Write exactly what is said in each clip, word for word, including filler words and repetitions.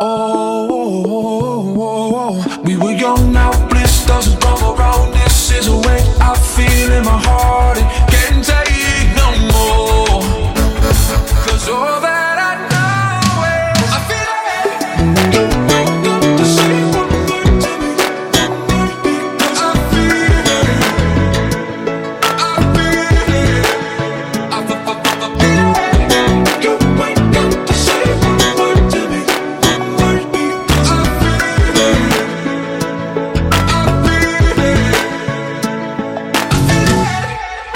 Oh, oh, oh, oh. We were young, now bliss doesn't come around. This is a way I feel in my heart. It can't take no more. Cause all that I know is I feel it. To say one word to me, one word because I feel it. I feel it. I feel it. You ain't got to say one word to me, one word because I feel it. I feel it. I feel it.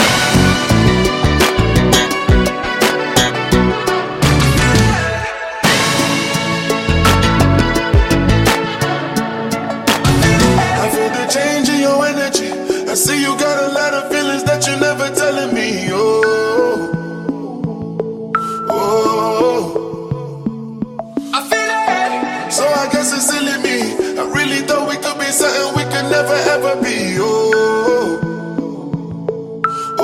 I feel the change in your energy. I see you got a lot of feelings that you're never telling me. Oh, oh. I feel it. So I guess it's silly me. I really thought we could be something we could never ever be. Oh, oh,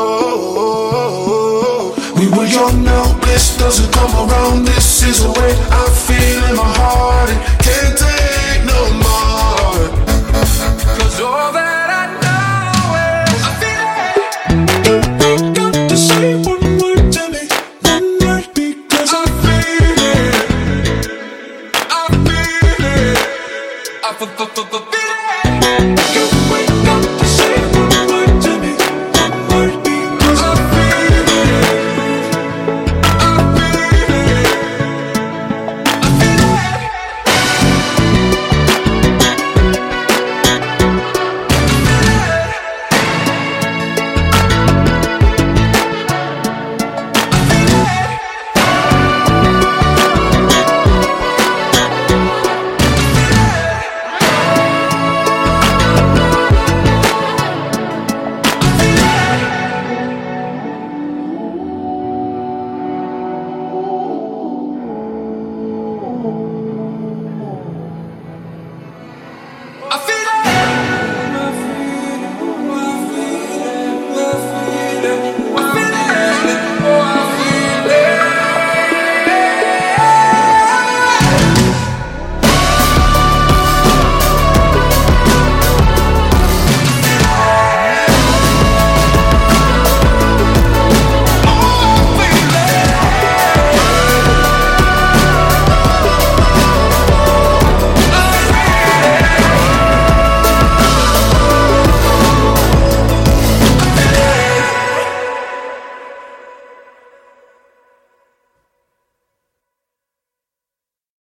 oh, oh. We were young, now bliss doesn't come around. This is the way I feel in my heart. It Can't take no more. Cause all that I know is I feel it. Got to say one word to me, one word because I feel it. I feel it. I feel it.